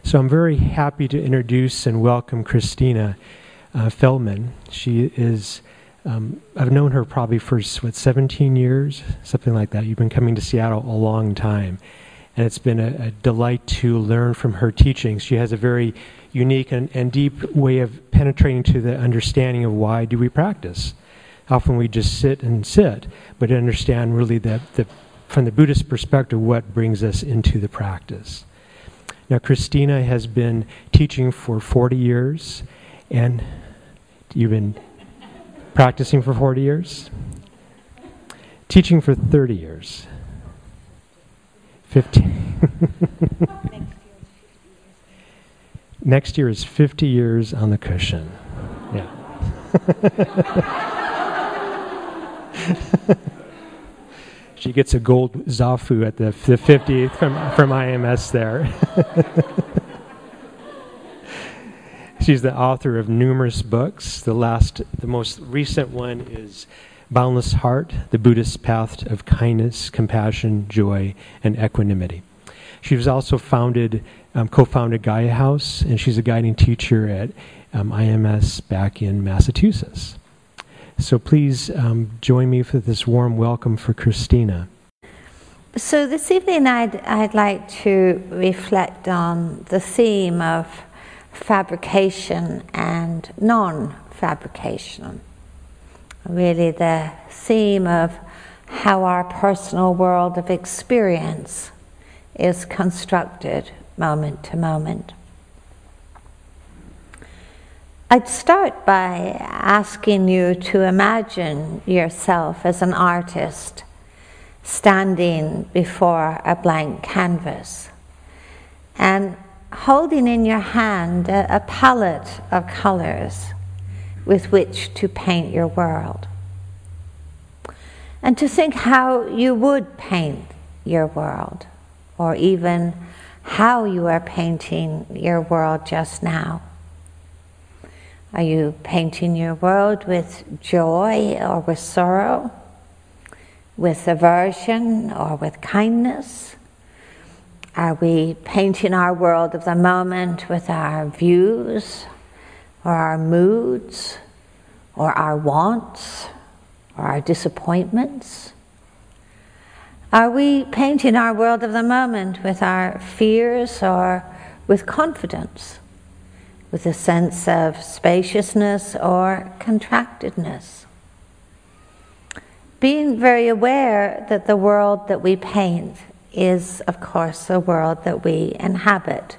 So I'm very happy to introduce and welcome Christina Feldman. She is, I've known her probably for, 17 years, something like that. You've been coming to Seattle a long time. And it's been a delight to learn from her teachings. She has a very unique and deep way of penetrating to the understanding of why do we practice. Often we just sit, but to understand really from the Buddhist perspective what brings us into the practice. Now, Christina has been teaching for 40 years, and you've been practicing for 40 years? Teaching for 30 years. 15. Next year is 50 years on the cushion. Yeah. She gets a gold zafu at the 50th from IMS there. She's the author of numerous books. The most recent one is Boundless Heart, The Buddhist Path of Kindness, Compassion, Joy, and Equanimity. She was also co-founded Gaia House, and she's a guiding teacher at IMS back in Massachusetts. So please join me for this warm welcome for Christina. So this evening I'd like to reflect on the theme of fabrication and non-fabrication. Really the theme of how our personal world of experience is constructed moment to moment. I'd start by asking you to imagine yourself as an artist standing before a blank canvas and holding in your hand a palette of colors with which to paint your world. And to think how you would paint your world, or even how you are painting your world just now. Are you painting your world with joy or with sorrow? With aversion or with kindness? Are we painting our world of the moment with our views, or our moods, or our wants, or our disappointments? Are we painting our world of the moment with our fears or with confidence? With a sense of spaciousness or contractedness? Being very aware that the world that we paint is, of course, the world that we inhabit.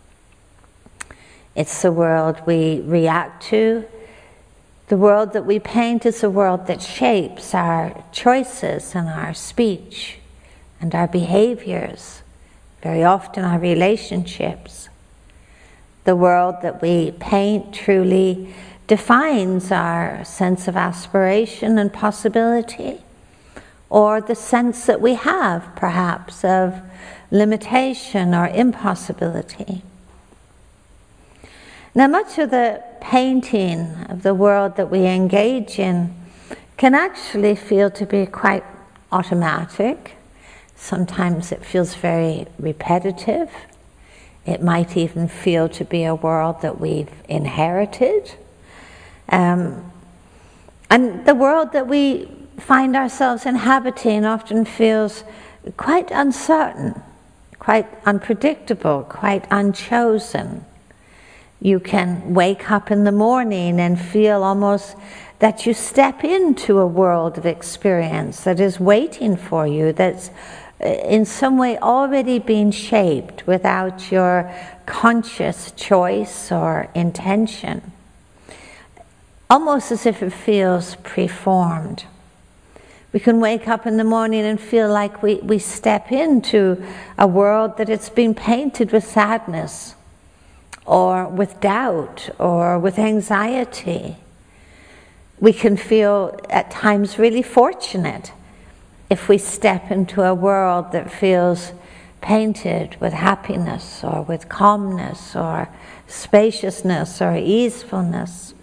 It's the world we react to. The world that we paint is the world that shapes our choices and our speech and our behaviors, very often our relationships. The world that we paint truly defines our sense of aspiration and possibility, or the sense that we have, perhaps, of limitation or impossibility. Now, much of the painting of the world that we engage in can actually feel to be quite automatic. Sometimes it feels very repetitive. It might even feel to be a world that we've inherited. And the world that we find ourselves inhabiting often feels quite uncertain, quite unpredictable, quite unchosen. You can wake up in the morning and feel almost that you step into a world of experience that is waiting for you, that's in some way already being shaped without your conscious choice or intention. Almost as if it feels preformed. We can wake up in the morning and feel like we step into a world that it's been painted with sadness, or with doubt, or with anxiety. We can feel at times really fortunate if we step into a world that feels painted with happiness, or with calmness, or spaciousness, or easefulness.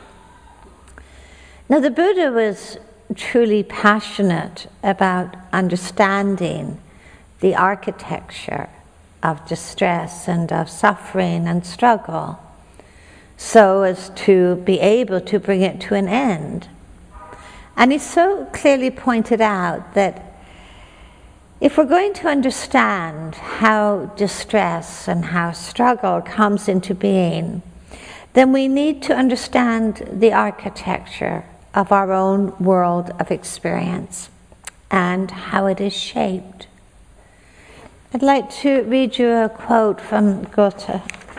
Now, the Buddha was truly passionate about understanding the architecture of distress and of suffering and struggle, so as to be able to bring it to an end. And he so clearly pointed out that if we're going to understand how distress and how struggle comes into being, then we need to understand the architecture of our own world of experience and how it is shaped. I'd like to read you a quote from Goethe,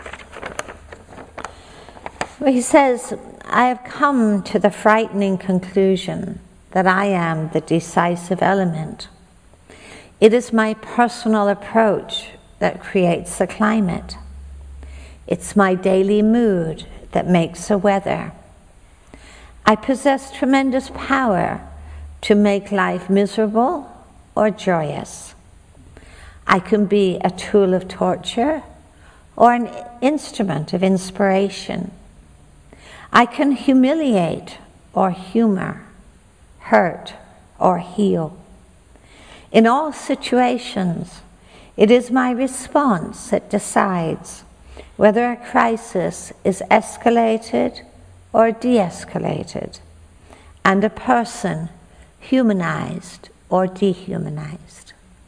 where he says, "I have come to the frightening conclusion that I am the decisive element. It is my personal approach that creates the climate. It's my daily mood that makes the weather. I possess tremendous power to make life miserable or joyous. I can be a tool of torture or an instrument of inspiration. I can humiliate or humor, hurt or heal. In all situations, it is my response that decides whether a crisis is escalated or de-escalated, and a person humanized or dehumanized."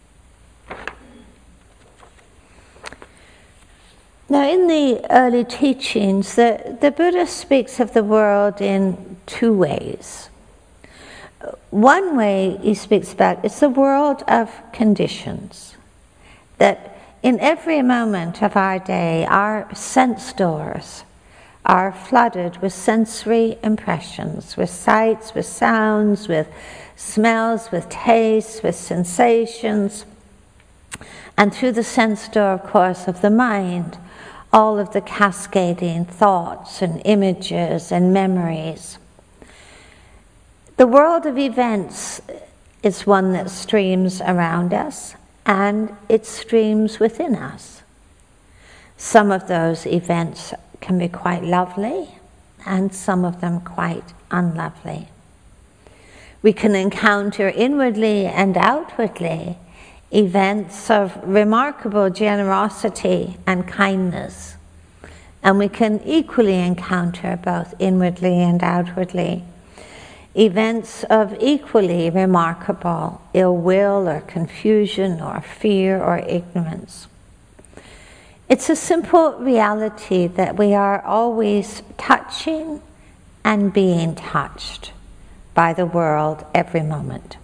Now, in the early teachings, the Buddha speaks of the world in two ways. One way he speaks about is the world of conditions, that in every moment of our day, our sense doors are flooded with sensory impressions, with sights, with sounds, with smells, with tastes, with sensations, and through the sense door, of course, of the mind, all of the cascading thoughts and images and memories. The world of events is one that streams around us, and it streams within us. Some of those events can be quite lovely, and some of them quite unlovely. We can encounter inwardly and outwardly events of remarkable generosity and kindness, and we can equally encounter, both inwardly and outwardly, events of equally remarkable ill will or confusion or fear or ignorance. It's a simple reality that we are always touching and being touched by the world every moment.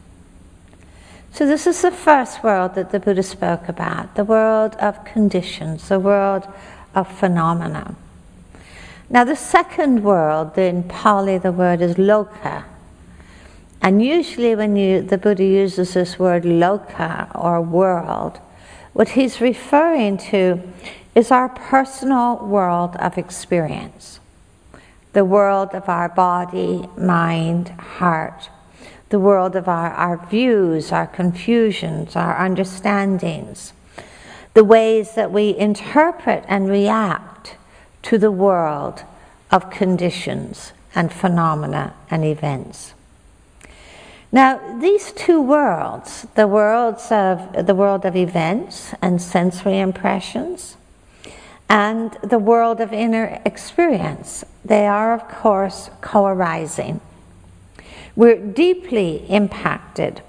So this is the first world that the Buddha spoke about, the world of conditions, the world of phenomena. Now the second world, in Pali the word is loka. And usually when the Buddha uses this word loka, or world, what he's referring to is our personal world of experience. The world of our body, mind, heart. The world of our views, our confusions, our understandings. The ways that we interpret and react to the world of conditions and phenomena and events. Now, these two worlds, the world of events and sensory impressions, and the world of inner experience, they are, of course, co-arising. We're deeply impacted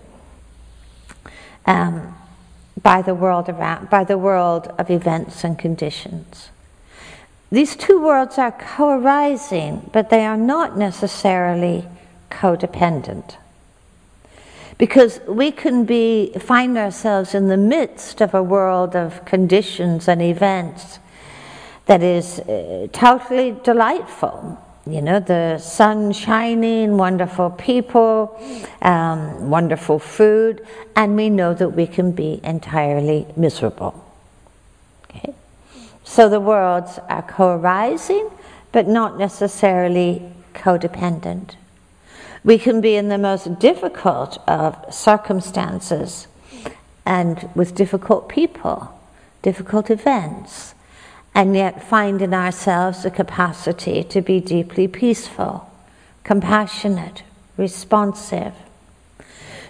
by the world of events and conditions. These two worlds are co-arising, but they are not necessarily codependent. Because we can find ourselves in the midst of a world of conditions and events that is totally delightful. You know, the sun shining, wonderful people, wonderful food, and we know that we can be entirely miserable. Okay? So the worlds are co-arising, but not necessarily codependent. We can be in the most difficult of circumstances and with difficult people, difficult events, and yet find in ourselves the capacity to be deeply peaceful, compassionate, responsive.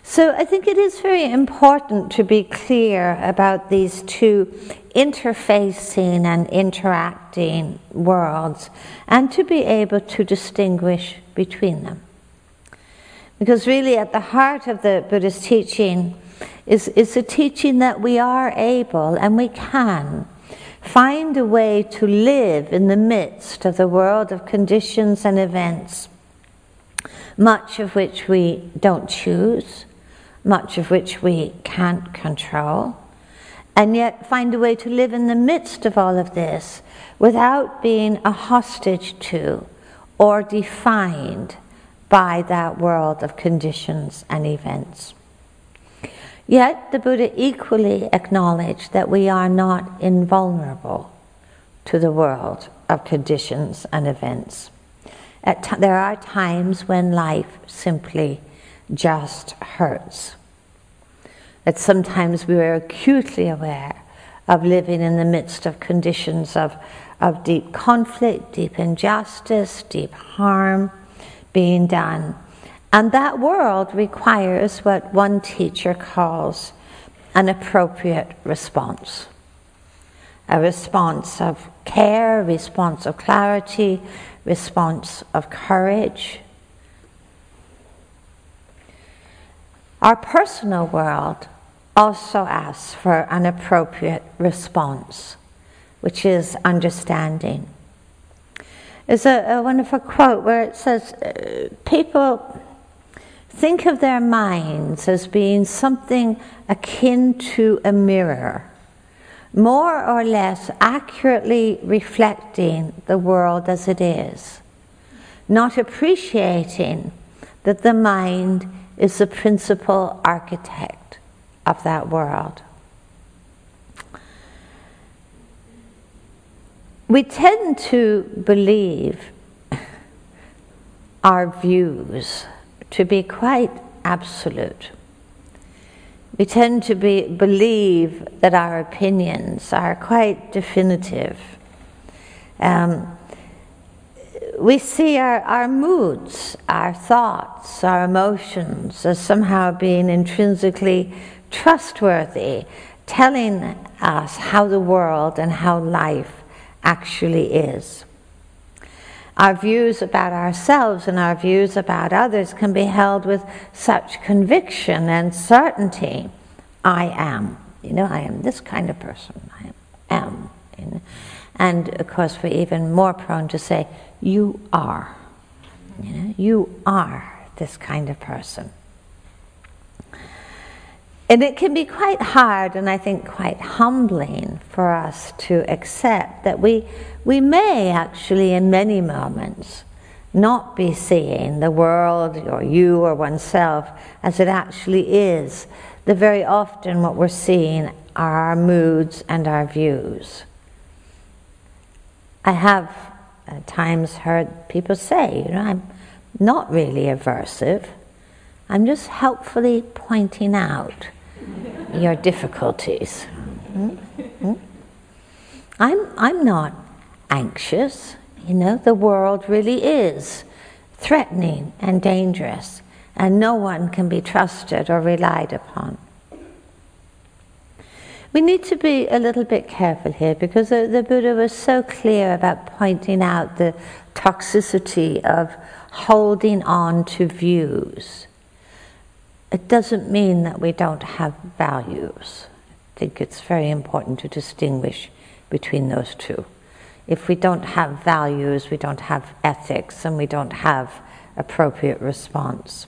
So I think it is very important to be clear about these two interfacing and interacting worlds, and to be able to distinguish between them. Because really at the heart of the Buddhist teaching is the teaching that we are able and we can find a way to live in the midst of the world of conditions and events, much of which we don't choose, much of which we can't control, and yet find a way to live in the midst of all of this without being a hostage to or defined by that world of conditions and events. Yet the Buddha equally acknowledged that we are not invulnerable to the world of conditions and events. There are times when life simply just hurts. That sometimes we are acutely aware of living in the midst of conditions of deep conflict, deep injustice, deep harm being done. And that world requires what one teacher calls an appropriate response. A response of care, a response of clarity, response of courage. Our personal world also asks for an appropriate response, which is understanding. There's a wonderful quote where it says, people think of their minds as being something akin to a mirror, more or less accurately reflecting the world as it is, not appreciating that the mind is the principal architect of that world. We tend to believe our views to be quite absolute. We tend to believe that our opinions are quite definitive. We see our moods, our thoughts, our emotions as somehow being intrinsically trustworthy, telling us how the world and how life actually is. Our views about ourselves and our views about others can be held with such conviction and certainty. I am. I am this kind of person. I am. And of course we're even more prone to say, you are. You are this kind of person. And it can be quite hard, and I think quite humbling for us to accept that we may actually in many moments not be seeing the world or you or oneself as it actually is. That very often what we're seeing are our moods and our views. I have at times heard people say, I'm not really aversive. I'm just helpfully pointing out your difficulties. I'm not anxious. The world really is threatening and dangerous, and no one can be trusted or relied upon. We need to be a little bit careful here, because the Buddha was so clear about pointing out the toxicity of holding on to views. It doesn't mean that we don't have values. I think it's very important to distinguish between those two. If we don't have values, we don't have ethics, and we don't have appropriate response.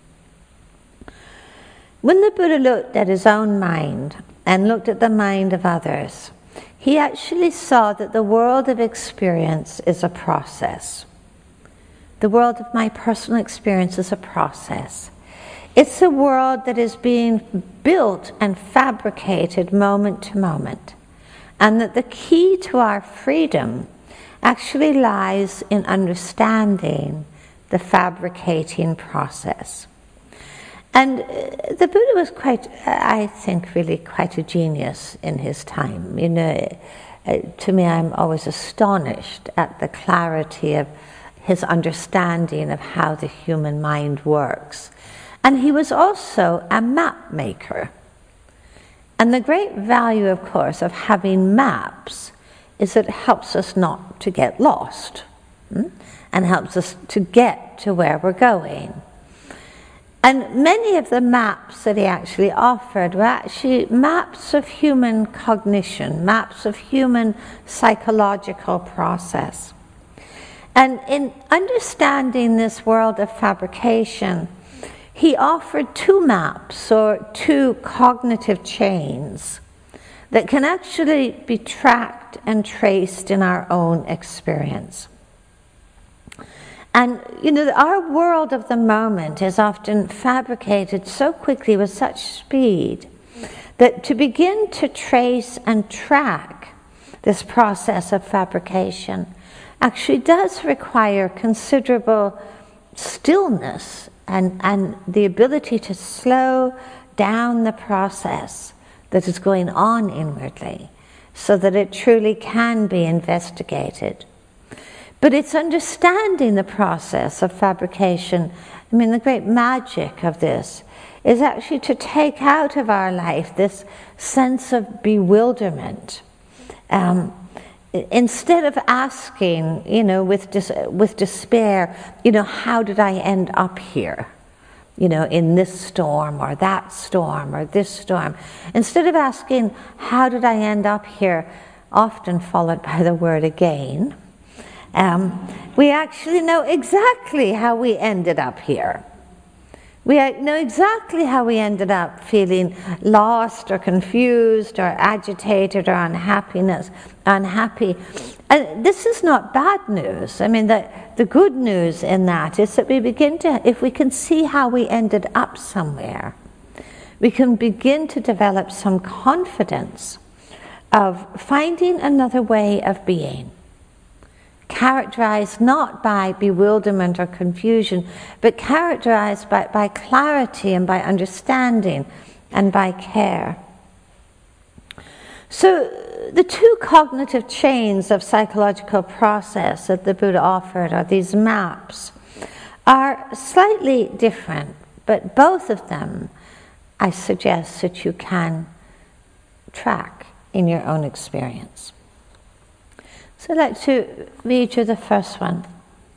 When the Buddha looked at his own mind and looked at the mind of others, he actually saw that the world of experience is a process. The world of my personal experience is a process. It's a world that is being built and fabricated moment to moment, and that the key to our freedom actually lies in understanding the fabricating process. And the Buddha was I think, really quite a genius in his time. To me, I'm always astonished at the clarity of his understanding of how the human mind works. And he was also a map maker. And the great value, of course, of having maps is it helps us not to get lost, and helps us to get to where we're going. And many of the maps that he actually offered were actually maps of human cognition, maps of human psychological process. And in understanding this world of fabrication, he offered two maps or two cognitive chains that can actually be tracked and traced in our own experience. And, our world of the moment is often fabricated so quickly with such speed that to begin to trace and track this process of fabrication actually does require considerable stillness and the ability to slow down the process that is going on inwardly so that it truly can be investigated. But it's understanding the process of fabrication. The great magic of this is actually to take out of our life this sense of bewilderment. Instead of asking, with despair, how did I end up here? In this storm or that storm or this storm. Instead of asking, how did I end up here, often followed by the word again, we actually know exactly how we ended up here. We know exactly how we ended up feeling lost or confused or agitated or unhappy. And this is not bad news. The good news in that is that if we can see how we ended up somewhere, we can begin to develop some confidence of finding another way of being, characterized not by bewilderment or confusion, but characterized by clarity and by understanding and by care. So the two cognitive chains of psychological process that the Buddha offered, or these maps, are slightly different, but both of them I suggest that you can track in your own experience. So I'd like to read you the first one.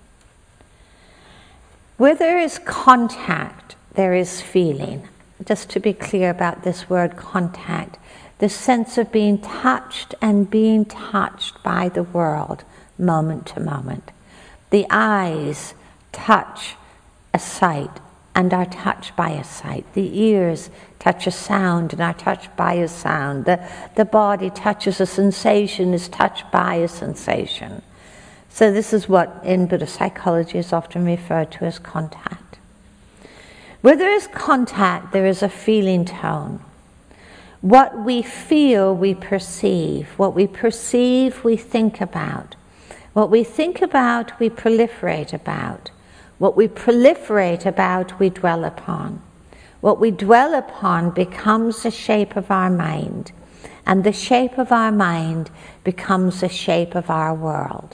Where there is contact, there is feeling. Just to be clear about this word contact, the sense of being touched and being touched by the world, moment to moment. The eyes touch a sight and are touched by a sight. The ears touch a sound and are touched by a sound. The body touches a sensation, is touched by a sensation. So this is what in Buddhist psychology is often referred to as contact. Where there is contact, there is a feeling tone. What we feel, we perceive. What we perceive, we think about. What we think about, we proliferate about. What we proliferate about, we dwell upon. What we dwell upon becomes the shape of our mind, and the shape of our mind becomes the shape of our world.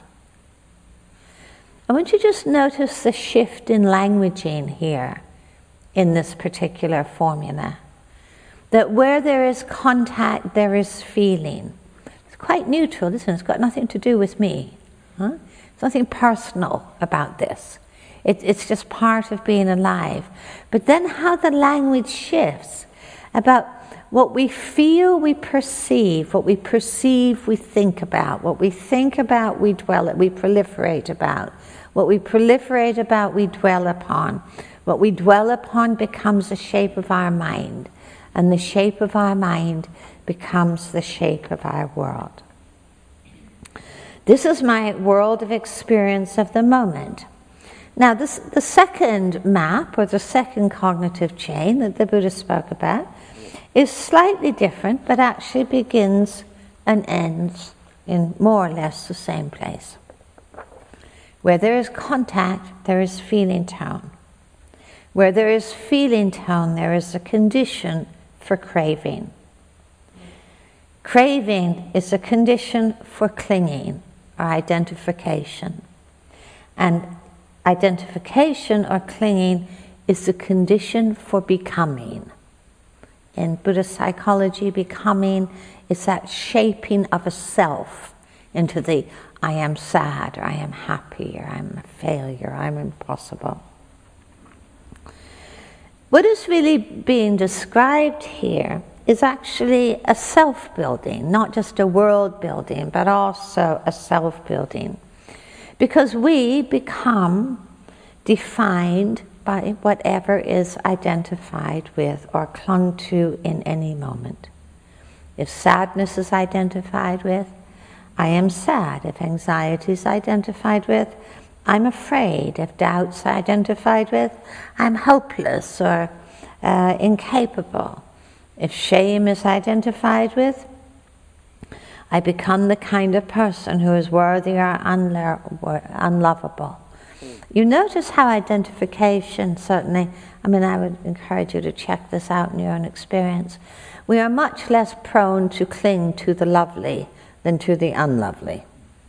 I want you to just notice the shift in languaging here in this particular formula. That where there is contact, there is feeling. It's quite neutral, isn't it? It's got nothing to do with me. There's nothing personal about this. It's just part of being alive. But then how the language shifts about what we feel, we perceive. What we perceive, we think about. What we think about, we proliferate about. What we proliferate about, we dwell upon. What we dwell upon becomes the shape of our mind. And the shape of our mind becomes the shape of our world. This is my world of experience of the moment. Now, the second map, or the second cognitive chain that the Buddha spoke about, is slightly different, but actually begins and ends in more or less the same place. Where there is contact, there is feeling tone. Where there is feeling tone, there is a condition for craving. Craving is a condition for clinging or identification. And identification or clinging is the condition for becoming. In Buddhist psychology, becoming is that shaping of a self into the I am sad, or I am happy, or I'm a failure, I'm impossible. What is really being described here is actually a self-building, not just a world-building, but also a self-building. Because we become defined by whatever is identified with or clung to in any moment. If sadness is identified with, I am sad. If anxiety is identified with, I'm afraid. If doubt's identified with, I'm hopeless or incapable. If shame is identified with, I become the kind of person who is worthy or unlovable. You notice how identification, certainly, I would encourage you to check this out in your own experience. We are much less prone to cling to the lovely than to the unlovely.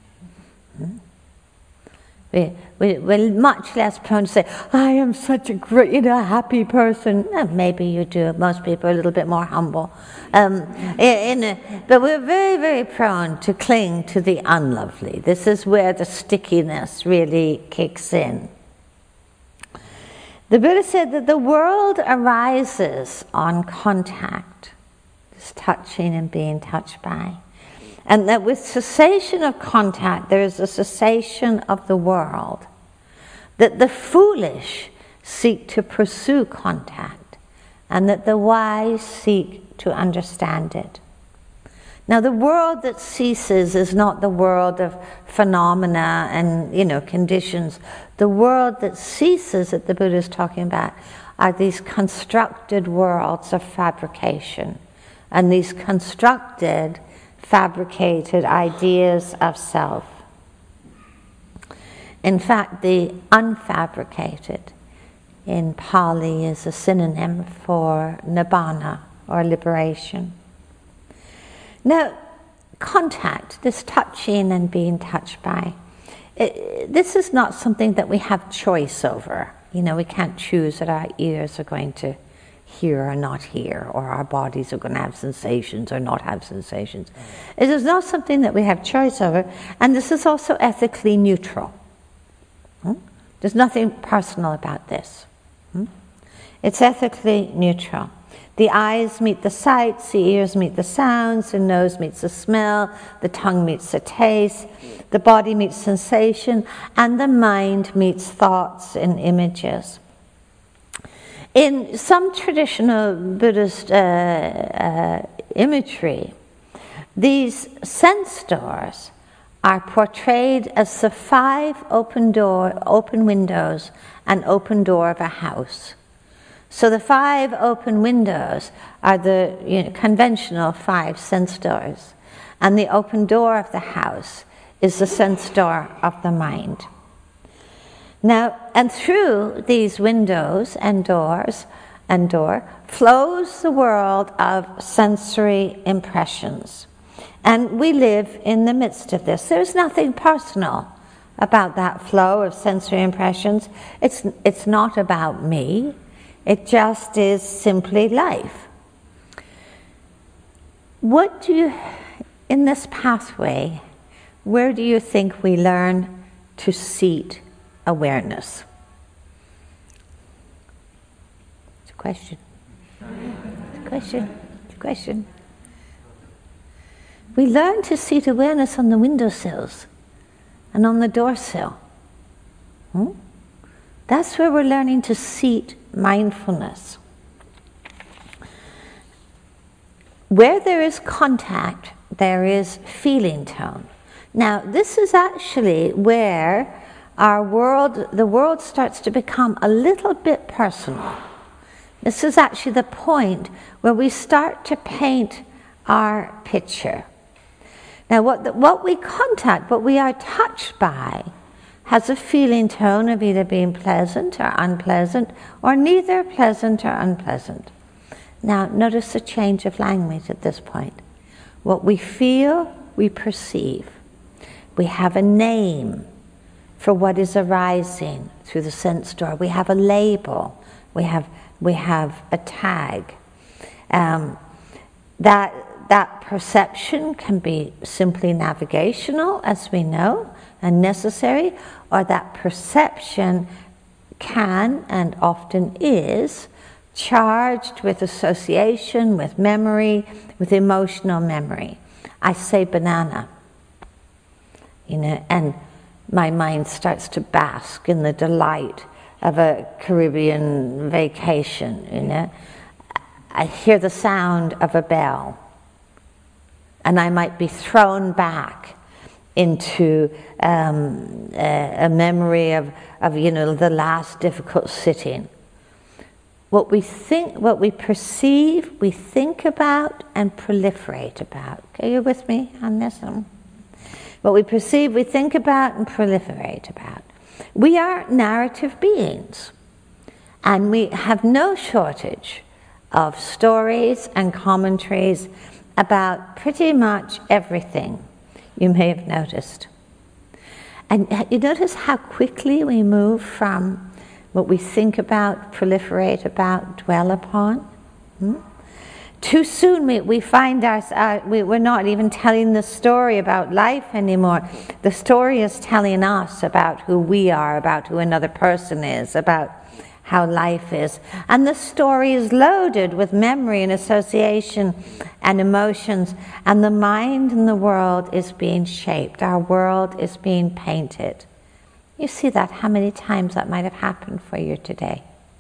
We're much less prone to say, I am such a great, happy person. Maybe you do. Most people are a little bit more humble. But we're very, very prone to cling to the unlovely. This is where the stickiness really kicks in. The Buddha said that the world arises on contact, this touching and being touched by. And that with cessation of contact, there is a cessation of the world. That the foolish seek to pursue contact, and that the wise seek to understand it. Now, the world that ceases is not the world of phenomena and, conditions. The world that ceases that the Buddha is talking about are these constructed worlds of fabrication, and these constructed fabricated ideas of self. In fact, the unfabricated in Pali is a synonym for nibbana, or liberation. Now, contact, this touching and being touched by, this is not something that we have choice over. We can't choose that our ears are going to hear or not hear, or our bodies are going to have sensations or not have sensations. It is not something that we have choice over, and this is also ethically neutral. There's nothing personal about this. It's ethically neutral. The eyes meet the sights, the ears meet the sounds, the nose meets the smell, the tongue meets the taste, the body meets sensation, and the mind meets thoughts and images. In some traditional Buddhist imagery, these sense doors are portrayed as the 5 open windows and open door of a house. So the 5 open windows are the conventional 5 sense doors, and the open door of the house is the sense door of the mind. Now, and through these windows and doors and door flows the world of sensory impressions. And we live in the midst of this. There's nothing personal about that flow of sensory impressions. It's not about me. It just is simply life. In this pathway, where do you think we learn to seat awareness? It's a question. It's a question. We learn to seat awareness on the windowsills and on the doorsill. That's where we're learning to seat mindfulness. Where there is contact, there is feeling tone. Now, this is actually where the world starts to become a little bit personal. This is actually the point where we start to paint our picture. Now, what we contact, what we are touched by, has a feeling tone of either being pleasant or unpleasant, or neither pleasant or unpleasant. Now, notice the change of language at this point. What we feel, we perceive. We have a name for what is arising through the sense door. We have a label We have a tag. That perception can be simply navigational, as we know, and necessary, or that perception can and often is charged with association, with memory, with emotional memory. I say banana, and my mind starts to bask in the delight of a Caribbean vacation, I hear the sound of a bell, and I might be thrown back into a memory of the last difficult sitting. What we perceive, we think about and proliferate about. Okay, you with me on this one? What we perceive, we think about and proliferate about. We are narrative beings, and we have no shortage of stories and commentaries about pretty much everything you may have noticed. And you notice how quickly we move from what we think about, proliferate about, dwell upon? Too soon we find we're not even telling the story about life anymore. The story is telling us about who we are, about who another person is, about how life is. And the story is loaded with memory and association and emotions, and the mind and the world is being shaped. Our world is being painted. You see that, how many times that might have happened for you today?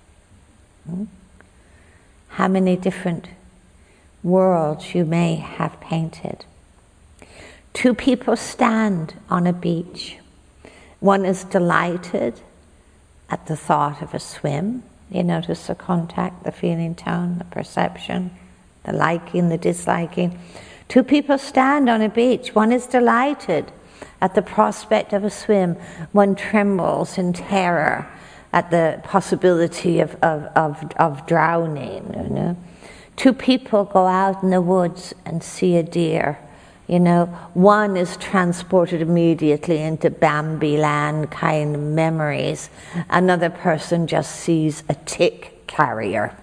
How many different worlds you may have painted. Two people stand on a beach. One is delighted at the thought of a swim. You notice the contact, the feeling tone, the perception, the liking, the disliking. Two people stand on a beach. One is delighted at the prospect of a swim. One trembles in terror at the possibility of drowning. Two people go out in the woods and see a deer. One is transported immediately into Bambi land kind of memories. Another person just sees a tick carrier.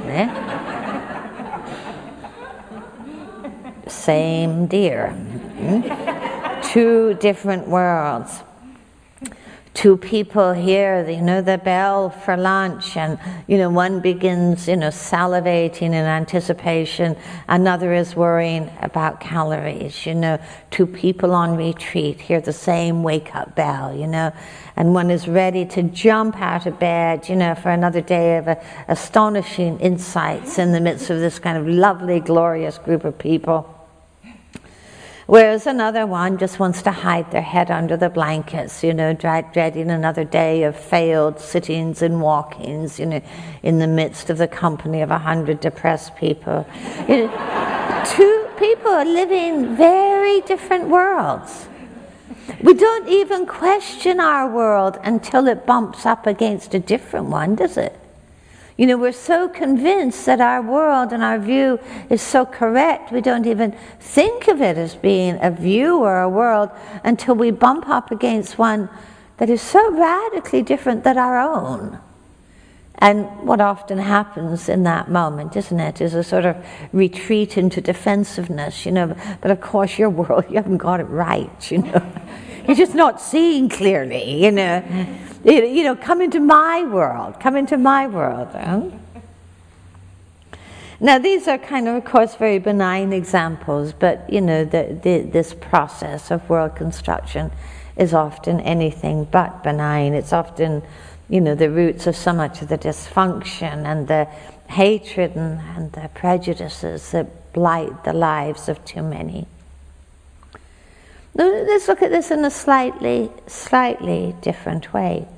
Same deer. Two different worlds. Two people hear, the bell for lunch, and, one begins, salivating in anticipation. Another is worrying about calories, Two people on retreat hear the same wake-up bell, and one is ready to jump out of bed, for another day of astonishing insights in the midst of this kind of lovely, glorious group of people. Whereas another one just wants to hide their head under the blankets, dreading another day of failed sittings and walkings, in the midst of the company of 100 depressed people. Two people are living very different worlds. We don't even question our world until it bumps up against a different one, does it? We're so convinced that our world and our view is so correct, we don't even think of it as being a view or a world until we bump up against one that is so radically different than our own. And what often happens in that moment, isn't it, is a sort of retreat into defensiveness, but of course your world, you haven't got it right, You're just not seeing clearly, come into my world, Huh? Now these are kind of course, very benign examples, but, this process of world construction is often anything but benign. It's often, the roots of so much of the dysfunction and the hatred and the prejudices that blight the lives of too many. Let's look at this in a slightly different way.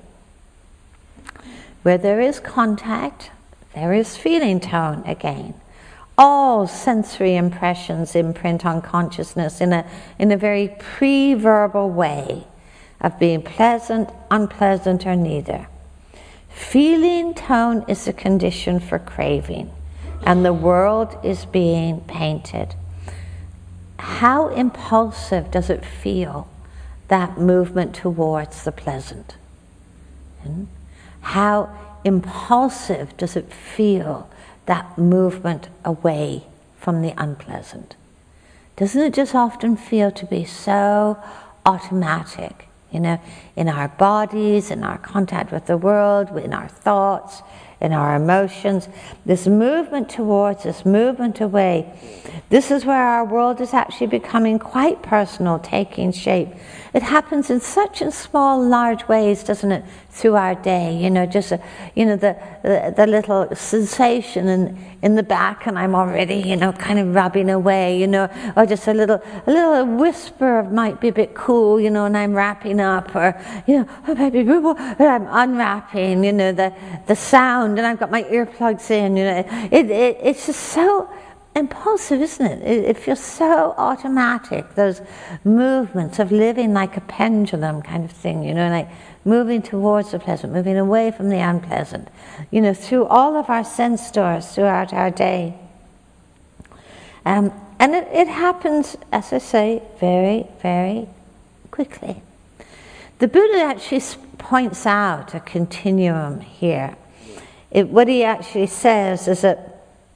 Where there is contact, there is feeling tone again. All sensory impressions imprint on consciousness in a very pre-verbal way of being pleasant, unpleasant, or neither. Feeling tone is a condition for craving, and the world is being painted. How impulsive does it feel, that movement towards the pleasant? How impulsive does it feel, that movement away from the unpleasant? Doesn't it just often feel to be so automatic, in our bodies, in our contact with the world, in our thoughts, in our emotions? This movement towards, this movement away, this is where our world is actually becoming quite personal, taking shape. It happens in such small, large ways, doesn't it, through our day? Just the little sensation in the back, and I'm already, kind of rubbing away, or just a little whisper of might be a bit cool, and I'm wrapping up, or oh baby, but I'm unwrapping, the sound, and I've got my earplugs in. It's just so impulsive, isn't it? It feels so automatic, those movements of living like a pendulum kind of thing, like moving towards the pleasant, moving away from the unpleasant, through all of our sense doors throughout our day. And it happens, as I say, very, very quickly. The Buddha actually points out a continuum here. What he actually says is that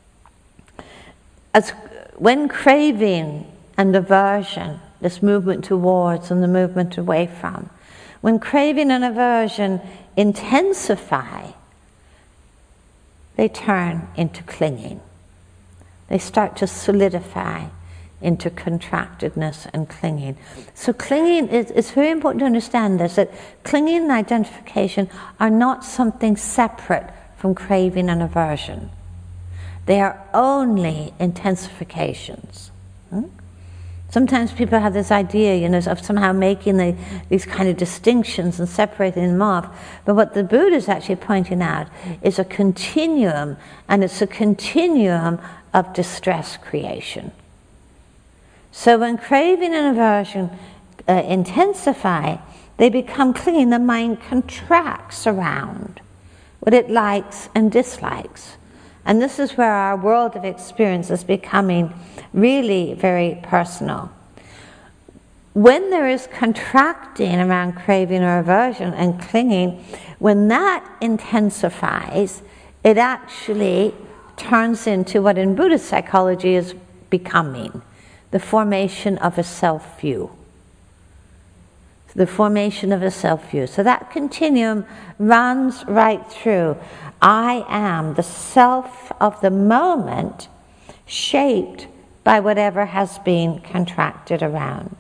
when craving and aversion, this movement towards and the movement away from, when craving and aversion intensify, they turn into clinging. They start to solidify into contractedness and clinging. So clinging it's very important to understand this, that clinging and identification are not something separate from craving and aversion. They are only intensifications. Sometimes people have this idea, of somehow making these kind of distinctions and separating them off. But what the Buddha is actually pointing out is a continuum, and it's a continuum of distress creation. So when craving and aversion intensify, they become clinging. The mind contracts around what it likes and dislikes. And this is where our world of experience is becoming really very personal. When there is contracting around craving or aversion and clinging, when that intensifies, it actually turns into what in Buddhist psychology is becoming, the formation of a self-view. The formation of a self-view. So that continuum runs right through. I am the self of the moment, shaped by whatever has been contracted around.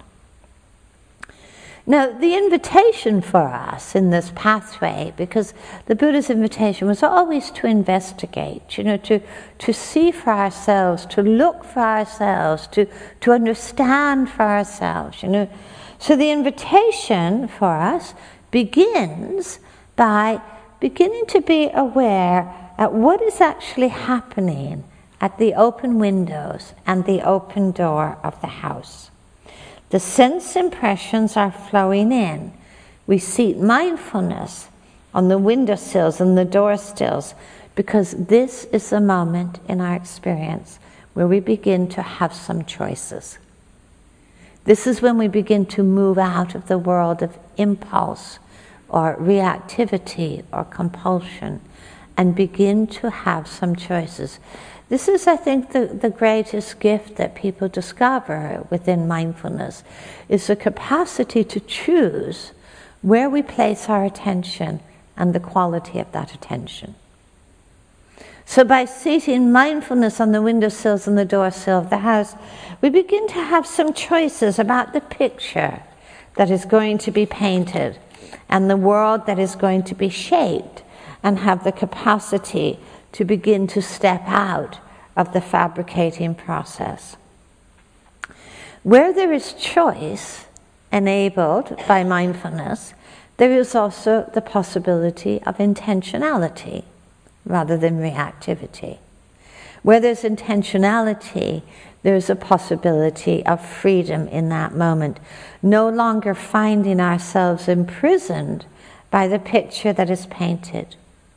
Now, the invitation for us in this pathway, because the Buddha's invitation was always to investigate, to see for ourselves, to look for ourselves, to understand for ourselves, So the invitation for us begins by beginning to be aware at what is actually happening at the open windows and the open door of the house. The sense impressions are flowing in. We seek mindfulness on the windowsills and the door sills, because this is the moment in our experience where we begin to have some choices. This is when we begin to move out of the world of impulse or reactivity or compulsion and begin to have some choices. This is, I think, the greatest gift that people discover within mindfulness, is the capacity to choose where we place our attention and the quality of that attention. So by seating mindfulness on the windowsills and the doorsill of the house, we begin to have some choices about the picture that is going to be painted and the world that is going to be shaped, and have the capacity to begin to step out of the fabricating process. Where there is choice enabled by mindfulness, there is also the possibility of intentionality rather than reactivity. Where there's intentionality, there's a possibility of freedom in that moment, no longer finding ourselves imprisoned by the picture that is painted.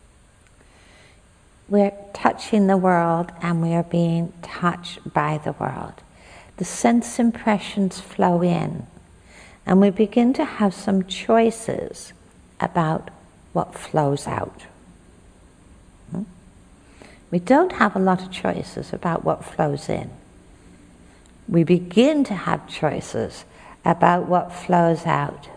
We're touching the world and we are being touched by the world. The sense impressions flow in, and we begin to have some choices about what flows out. We don't have a lot of choices about what flows in. We begin to have choices about what flows out.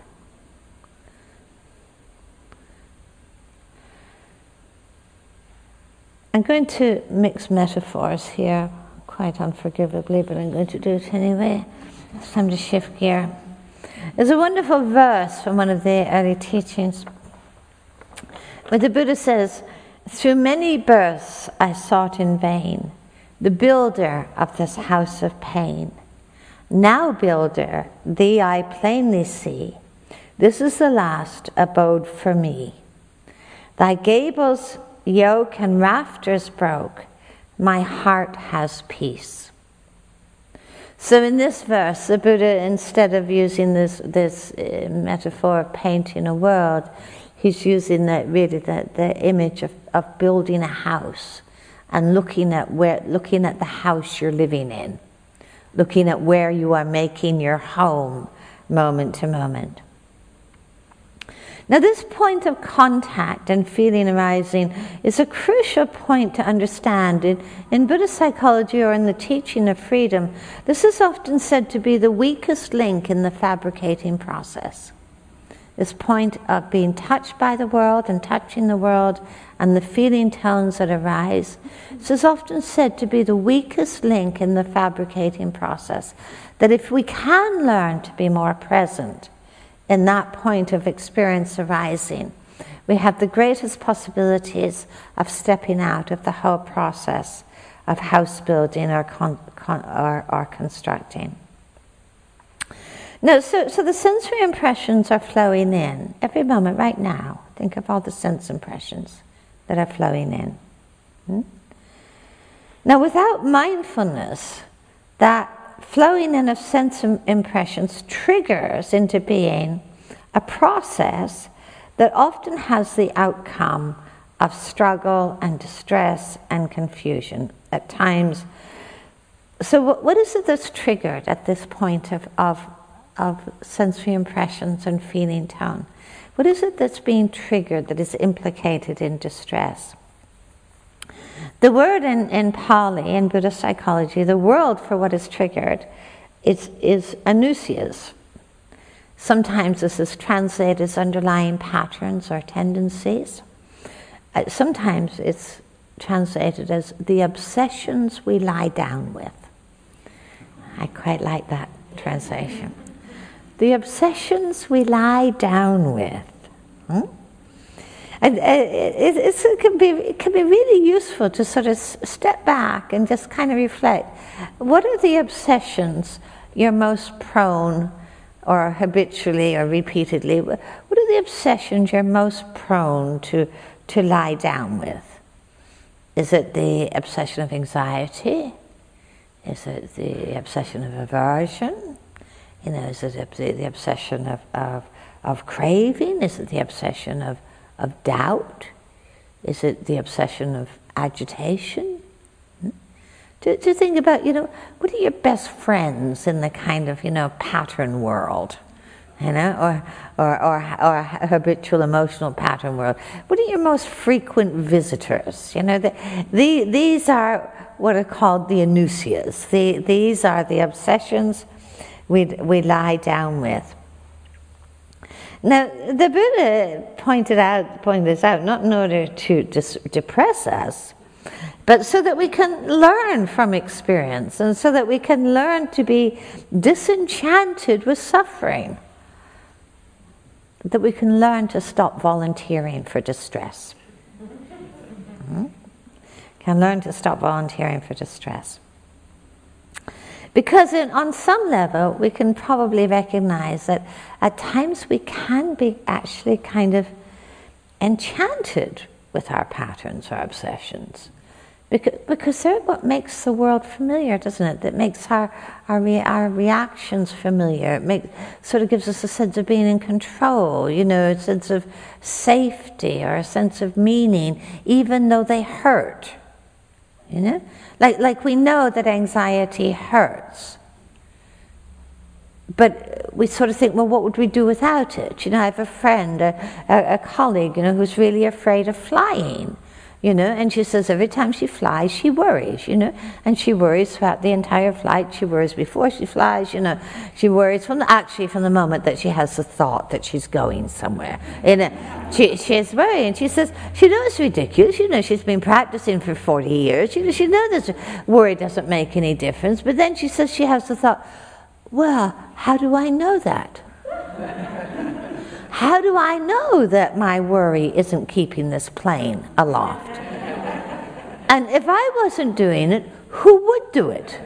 I'm going to mix metaphors here, quite unforgivably, but I'm going to do it anyway. It's time to shift gear. There's a wonderful verse from one of the early teachings where the Buddha says, "Through many births I sought in vain the builder of this house of pain. Now, builder, thee I plainly see. This is the last abode for me. Thy gables, yoke, and rafters broke. My heart has peace." So in this verse, the Buddha, instead of using this metaphor of painting a world, he's using the image of building a house and looking at the house you're living in, looking at where you are making your home moment to moment. Now, this point of contact and feeling arising is a crucial point to understand. In Buddhist psychology, or in the teaching of freedom, this is often said to be the weakest link in the fabricating process. This point of being touched by the world and touching the world and the feeling tones that arise, this is often said to be the weakest link in the fabricating process. That if we can learn to be more present in that point of experience arising, we have the greatest possibilities of stepping out of the whole process of house building or constructing. No, so the sensory impressions are flowing in every moment right now. Think of all the sense impressions that are flowing in. Now, without mindfulness, that flowing in of sense impressions triggers into being a process that often has the outcome of struggle and distress and confusion at times. So what is it that's triggered at this point of sensory impressions and feeling tone? What is it that's being triggered that is implicated in distress? The word in Pali, in Buddhist psychology, the word for what is triggered is anusayas. Sometimes this is translated as underlying patterns or tendencies. Sometimes it's translated as the obsessions we lie down with. I quite like that translation. The obsessions we lie down with. And it can be really useful to sort of step back and just kind of reflect. What are the obsessions you're most prone, or habitually or repeatedly, what are the obsessions you're most prone to lie down with? Is it the obsession of anxiety? Is it the obsession of aversion? Is it the obsession of craving? Is it the obsession of doubt? Is it the obsession of agitation? To think about, what are your best friends in the kind of, pattern world, or habitual emotional pattern world? What are your most frequent visitors? These are what are called the anusayas. These are the obsessions we lie down with. Now, the Buddha pointed this out not in order to depress us, but so that we can learn from experience and so that we can learn to be disenchanted with suffering, that we can learn to stop volunteering for distress. Can learn to stop volunteering for distress. Because on some level, we can probably recognize that at times we can be actually kind of enchanted with our patterns or obsessions. Because they're what makes the world familiar, doesn't it? That makes our reactions familiar. It sort of gives us a sense of being in control, a sense of safety or a sense of meaning, even though they hurt. Like we know that anxiety hurts. But we sort of think, well, what would we do without it? I have a friend, a colleague, who's really afraid of flying. And she says every time she flies, she worries, and she worries throughout the entire flight. She worries before she flies, she worries from the moment that she has the thought that she's going somewhere. She's worrying. She says she knows it's ridiculous. She's been practicing for 40 years. She knows that worry doesn't make any difference. But then she says she has the thought, well, how do I know that? How do I know that my worry isn't keeping this plane aloft? And if I wasn't doing it, who would do it?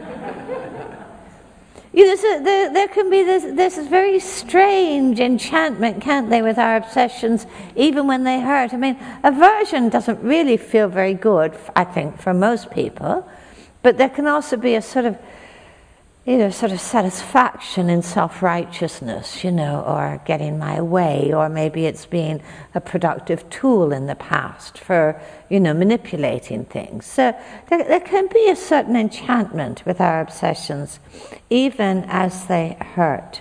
So there can be this very strange enchantment, can't they, with our obsessions, even when they hurt. I mean, aversion doesn't really feel very good, I think, for most people, but there can also be a sort of satisfaction in self-righteousness, or getting my way, or maybe it's being a productive tool in the past for, manipulating things. So there can be a certain enchantment with our obsessions, even as they hurt.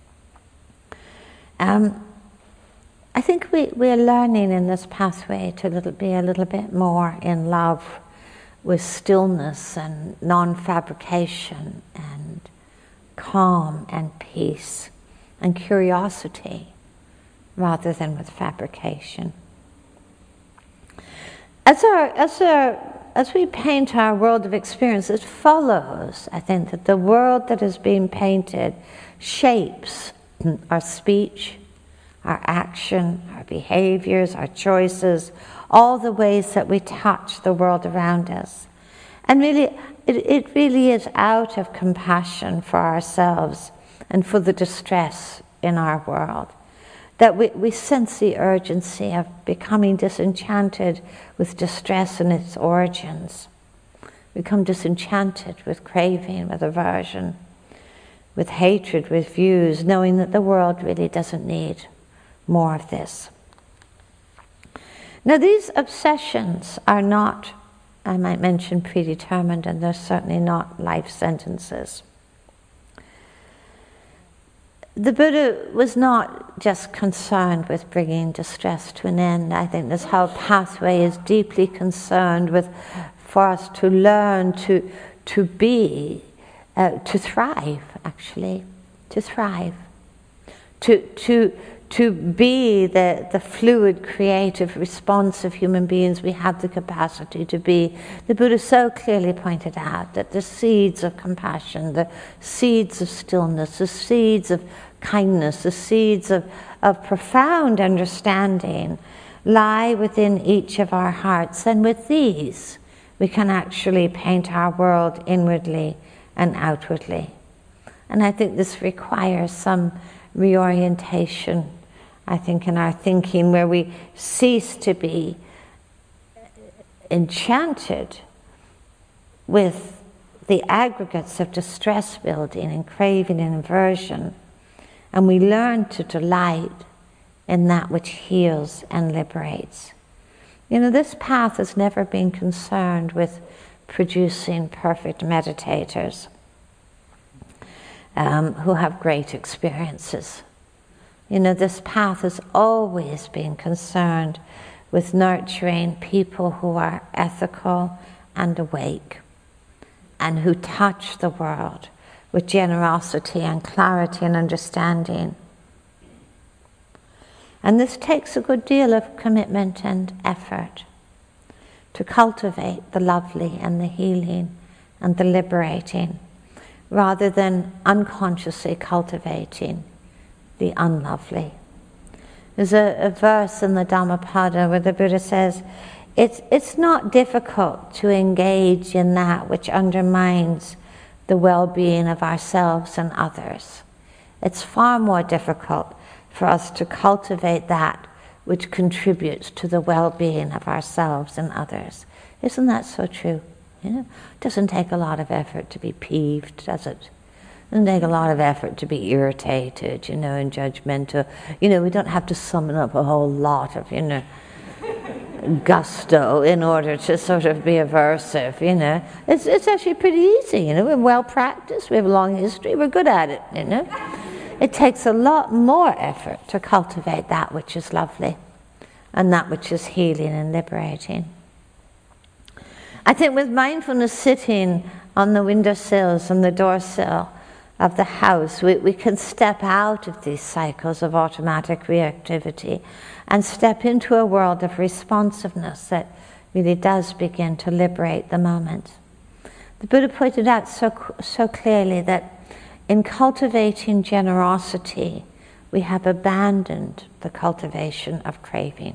I think we're learning in this pathway to be a little bit more in love with stillness and non-fabrication and calm and peace and curiosity rather than with fabrication. As we paint our world of experience, it follows, I think, that the world that is being painted shapes our speech, our action, our behaviors, our choices, all the ways that we touch the world around us. And really, it really is out of compassion for ourselves and for the distress in our world that we sense the urgency of becoming disenchanted with distress and its origins. We become disenchanted with craving, with aversion, with hatred, with views, knowing that the world really doesn't need more of this. Now, these obsessions are not, I might mention, predetermined, and they're certainly not life sentences. The Buddha was not just concerned with bringing distress to an end. I think this whole pathway is deeply concerned with, for us to learn to be, to thrive, actually, to thrive, to be the fluid, creative, responsive human beings we have the capacity to be. The Buddha so clearly pointed out that the seeds of compassion, the seeds of stillness, the seeds of kindness, the seeds of profound understanding lie within each of our hearts. And with these, we can actually paint our world inwardly and outwardly. And I think this requires some reorientation, I think, in our thinking, where we cease to be enchanted with the aggregates of distress building and craving and aversion, and we learn to delight in that which heals and liberates. This path has never been concerned with producing perfect meditators who have great experiences. This path has always been concerned with nurturing people who are ethical and awake and who touch the world with generosity and clarity and understanding. And this takes a good deal of commitment and effort to cultivate the lovely and the healing and the liberating, rather than unconsciously cultivating the unlovely. There's a verse in the Dhammapada where the Buddha says, it's not difficult to engage in that which undermines the well-being of ourselves and others. It's far more difficult for us to cultivate that which contributes to the well-being of ourselves and others. Isn't that so true? It doesn't take a lot of effort to be peeved, does it? It doesn't take a lot of effort to be irritated, and judgmental. We don't have to summon up a whole lot of, gusto in order to sort of be aversive, It's actually pretty easy, We're well practiced, we have a long history, we're good at it, It takes a lot more effort to cultivate that which is lovely and that which is healing and liberating. I think with mindfulness sitting on the windowsills and the doorsill of the house, we can step out of these cycles of automatic reactivity and step into a world of responsiveness that really does begin to liberate the moment. The Buddha pointed out so clearly that in cultivating generosity, we have abandoned the cultivation of craving.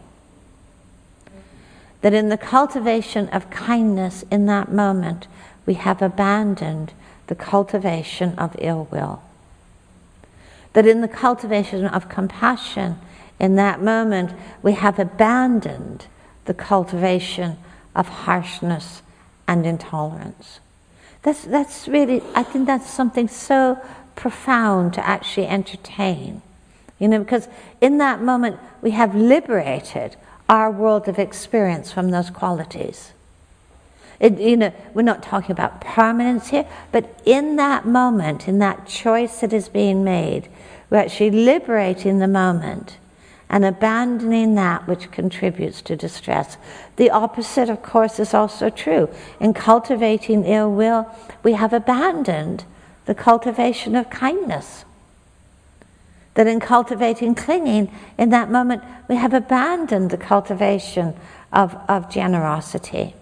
That in the cultivation of kindness in that moment, we have abandoned the cultivation of ill will. That in the cultivation of compassion in that moment, we have abandoned the cultivation of harshness and intolerance. That's really, I think that's something so profound to actually entertain. Because in that moment, we have liberated our world of experience from those qualities. We're not talking about permanence here, but in that moment, in that choice that is being made, we're actually liberating the moment and abandoning that which contributes to distress. The opposite, of course, is also true. In cultivating ill will, we have abandoned the cultivation of kindness. That in cultivating clinging, in that moment, we have abandoned the cultivation of generosity.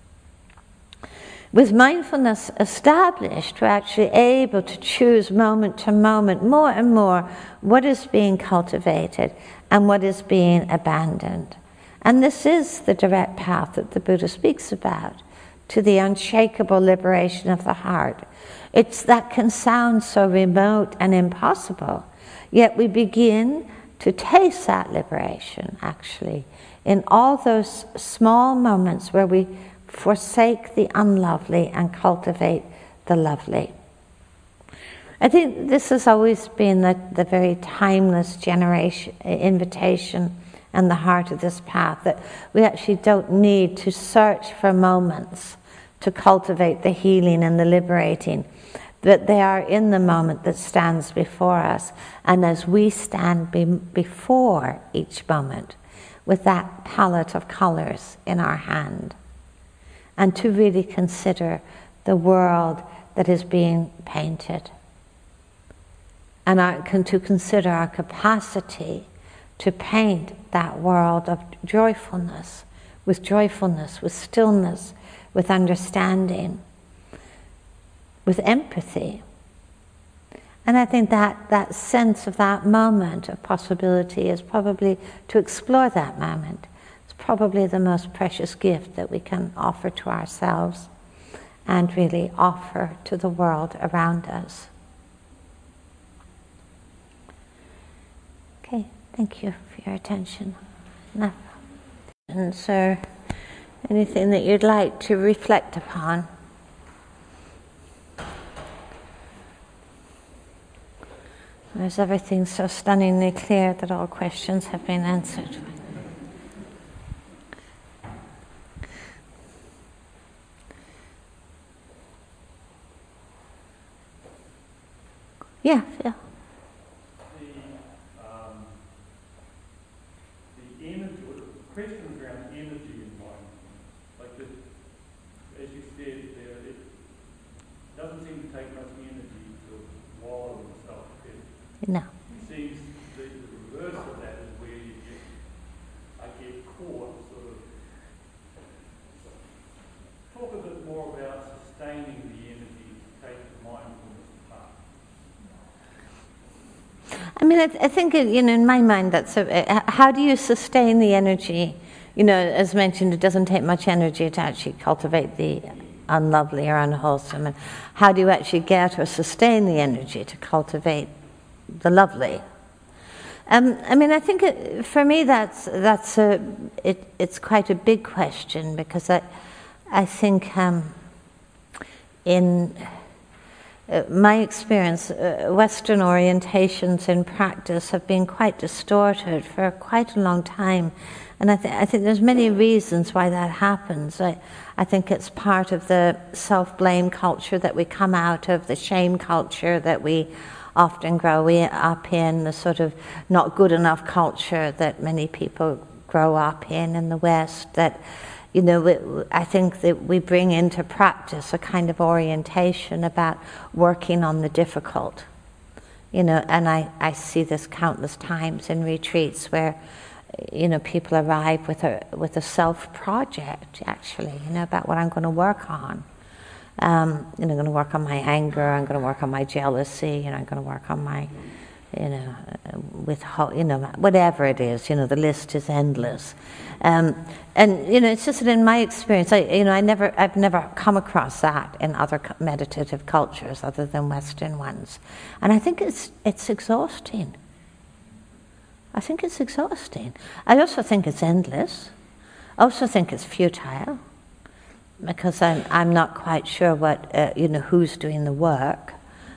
With mindfulness established, we're actually able to choose moment to moment, more and more, what is being cultivated and what is being abandoned. And this is the direct path that the Buddha speaks about, to the unshakable liberation of the heart. That can sound so remote and impossible, yet we begin to taste that liberation, actually, in all those small moments where we forsake the unlovely and cultivate the lovely. I think this has always been the very timeless invitation and the heart of this path, that we actually don't need to search for moments to cultivate the healing and the liberating, that they are in the moment that stands before us. And as we stand before each moment with that palette of colors in our hand, and to really consider the world that is being painted, and to consider our capacity to paint that world of joyfulness, with stillness, with understanding, with empathy. And I think that sense of that moment of possibility is probably, to explore that moment, it's probably the most precious gift that we can offer to ourselves and really offer to the world around us. Okay, thank you for your attention. Now, sir, anything that you'd like to reflect upon? There's everything so stunningly clear that all questions have been answered. Yeah, Phil. The energy, questions around energy in mind, like this, as you said, it doesn't seem to take much energy to wallow in self-pity. No. It seems the reverse of that is where I get caught, sort of. Talk a bit more about sustaining the energy to take the mindfulness path. I mean, I think, in my mind, that's how do you sustain the energy? As mentioned, it doesn't take much energy to actually cultivate the unlovely or unwholesome. And how do you actually get or sustain the energy to cultivate the lovely? I think for me it's quite a big question, because I think in my experience, Western orientations in practice have been quite distorted for quite a long time, and I think there's many reasons why that happens. I think it's part of the self-blame culture that we come out of, the shame culture that we often grow up in, the sort of not good enough culture that many people grow up in the West, that, you know, I think that we bring into practice a kind of orientation about working on the difficult. You know, and I see this countless times in retreats where, you know, people arrive with a self-project, actually, you know, about what I'm going to work on. You know, I'm going to work on my anger, I'm going to work on my jealousy, you know, I'm going to work on my, you know, you know, whatever it is, you know, the list is endless. And, you know, it's just that in my experience, I've never come across that in other meditative cultures other than Western ones. And I think it's exhausting. I think it's exhausting. I also think it's endless. I also think it's futile, because I'm not quite sure what, you know, who's doing the work.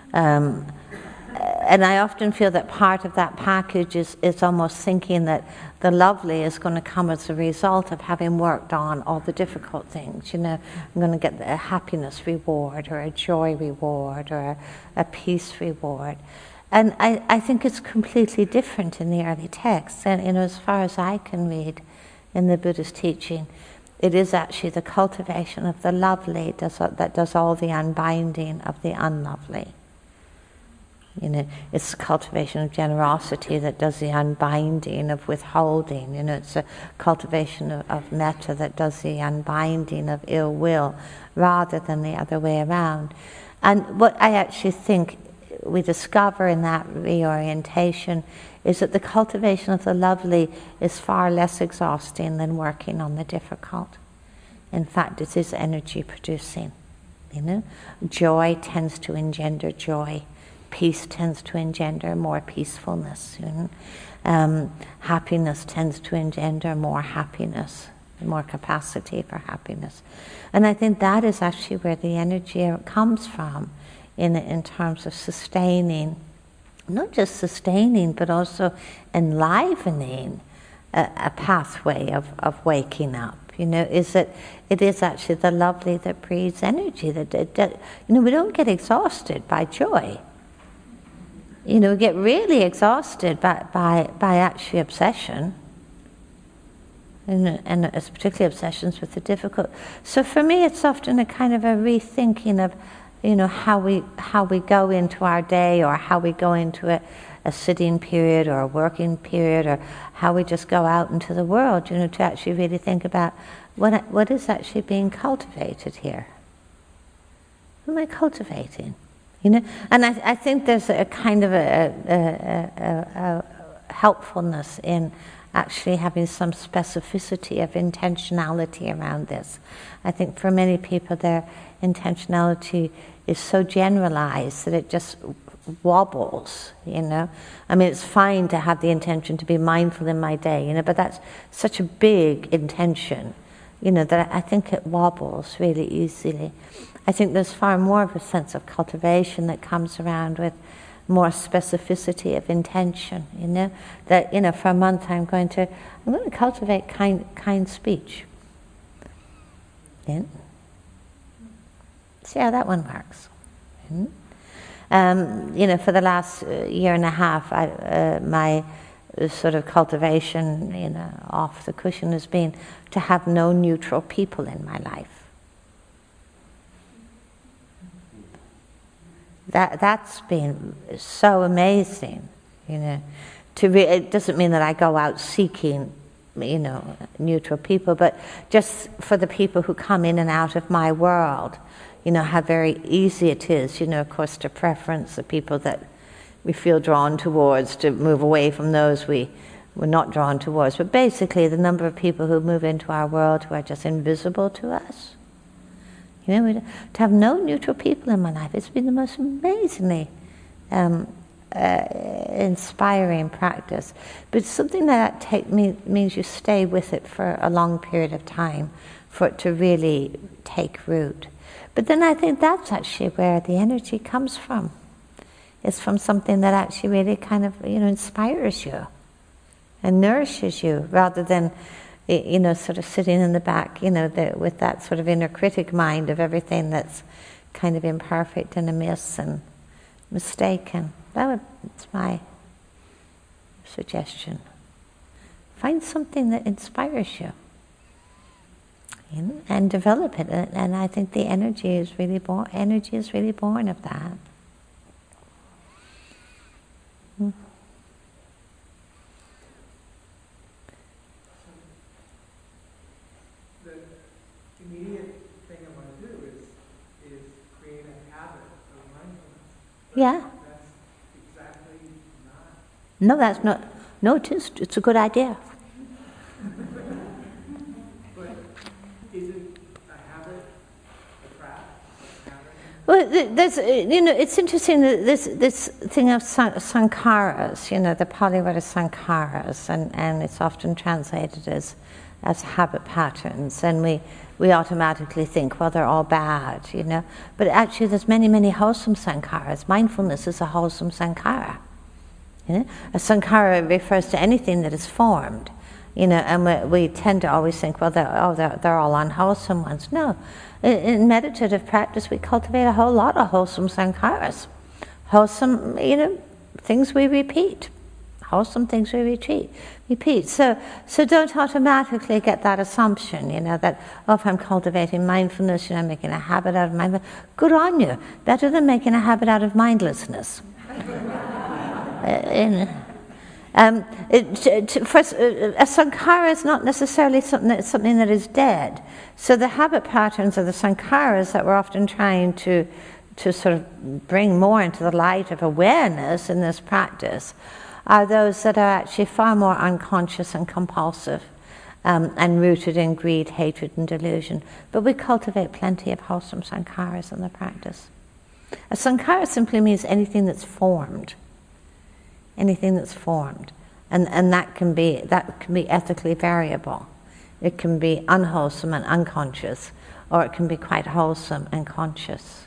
And I often feel that part of that package is almost thinking that the lovely is going to come as a result of having worked on all the difficult things. You know, I'm going to get a happiness reward or a joy reward or a peace reward. And I think it's completely different in the early texts. And, you know, as far as I can read in the Buddhist teaching, it is actually the cultivation of the lovely that does all the unbinding of the unlovely. You know, it's the cultivation of generosity that does the unbinding of withholding. You know, it's a cultivation of metta that does the unbinding of ill will, rather than the other way around. And what I actually think we discover in that reorientation is that the cultivation of the lovely is far less exhausting than working on the difficult. In fact, it is energy producing. You know, joy tends to engender joy. Peace tends to engender more peacefulness. You know? Happiness tends to engender more happiness, more capacity for happiness. And I think that is actually where the energy comes from in terms of sustaining, not just sustaining, but also enlivening a pathway of waking up. You know, is that it is actually the lovely that breeds energy. That you know, we don't get exhausted by joy. You know, we get really exhausted by actually obsession, and it's particularly obsessions with the difficult. So for me, it's often a kind of a rethinking of, you know, how we go into our day, or how we go into a sitting period or a working period, or how we just go out into the world. You know, to actually really think about what is actually being cultivated here. Who am I cultivating? You know, and I think there's a kind of a helpfulness in actually having some specificity of intentionality around this. I think for many people their intentionality is so generalized that it just wobbles, you know. I mean, it's fine to have the intention to be mindful in my day, you know, but that's such a big intention, you know, that I think it wobbles really easily. I think there's far more of a sense of cultivation that comes around with more specificity of intention, you know, that, you know, for a month I'm going to cultivate kind speech. Yeah. See how that one works. You know, for the last year and a half, my sort of cultivation, you know, off the cushion has been to have no neutral people in my life. That's been so amazing, you know. It doesn't mean that I go out seeking, you know, neutral people, but just for the people who come in and out of my world, you know, how very easy it is, you know, of course, to preference the people that we feel drawn towards, to move away from those we're not drawn towards. But basically, the number of people who move into our world who are just invisible to us. You know, to have no neutral people in my life, it's been the most amazingly inspiring practice. But it's something that means you stay with it for a long period of time for it to really take root. But then I think that's actually where the energy comes from. It's from something that actually really kind of, you know, inspires you and nourishes you, rather than, you know, sort of sitting in the back, you know, with that sort of inner critic mind of everything that's kind of imperfect and amiss and mistaken. That's my suggestion. Find something that inspires you, and develop it. And I think the energy is really born. Energy is really born of that. The immediate thing I want to do is create a habit of mindfulness. Yeah. That's exactly not. No, that's not. No, it's a good idea. But is it a habit, a trap, a habit? Well, there's, it's interesting that this thing of sankharas, the Pali word is sankharas, and it's often translated as habit patterns, and we automatically think, well, they're all bad, But actually, there's many, many wholesome sankharas. Mindfulness is a wholesome sankhara. A sankhara refers to anything that is formed, and we tend to always think, well, they're all unwholesome ones. No, in meditative practice, we cultivate a whole lot of wholesome sankharas, wholesome, things we repeat, wholesome things we repeat. So don't automatically get that assumption, that if I'm cultivating mindfulness, I'm making a habit out of mindfulness. Good on you. Better than making a habit out of mindlessness. A sankhara is not necessarily something that is dead. So the habit patterns of the sankharas that we're often trying to sort of bring more into the light of awareness in this practice are those that are actually far more unconscious and compulsive, and rooted in greed, hatred, and delusion. But we cultivate plenty of wholesome sankharas in the practice. A sankhara simply means anything that's formed. Anything that's formed, and that can be ethically variable. It can be unwholesome and unconscious, or it can be quite wholesome and conscious.